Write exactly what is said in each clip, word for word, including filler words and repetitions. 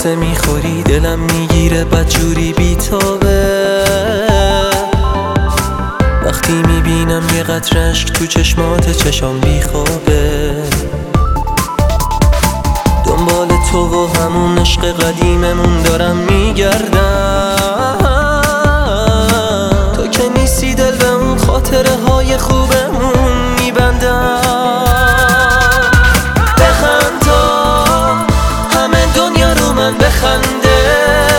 قصه میخوری دلم میگیره بدجوری بیتابه. وقتی میبینم یه قطره اشک تو چشمات چشام بیخوابه. دنبال تو و همون عشق قدیممون دارم میگردم. تو که نیستی دل به اون خاطره های خوبمون میبندم. بخند تا همه دنیا رو من بخنده.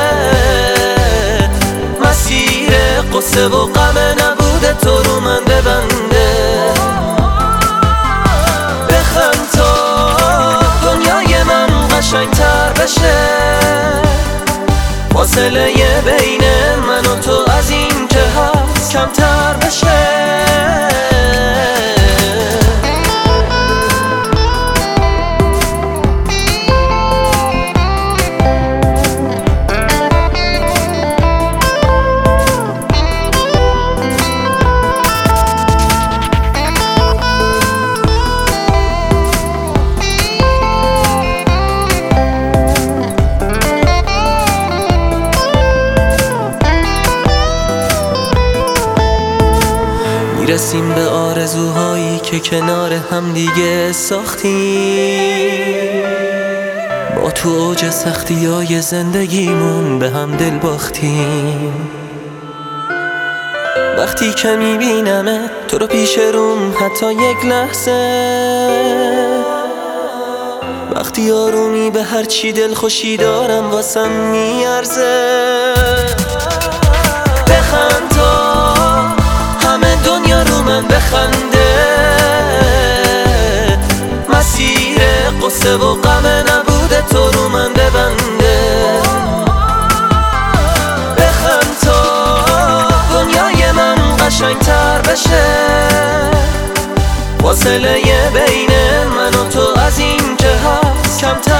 مسیر قصه و غم نبوده تو رو من ببنده. بخند تا دنیای من قشنگتر بشه. فاصله بین من و تو از این که هست کمتر بشه. میرسیم به آرزوهایی که کنار هم دیگه ساختیم. با تو اوج سختی های زندگیمون به هم دل باختیم. وقتی که میبینمه تو رو پیش روم حتی یک لحظه. وقتی آرومی به هر چی دل خوشی دارم واسم میارزه. بخند تا همه دنیا رو من بخنده. مسیر قصه و غم نبوده تو رو من ببنده. بخند تا دنیای من قشنگتر بشه. فاصله بین من و تو از این که هست کمتر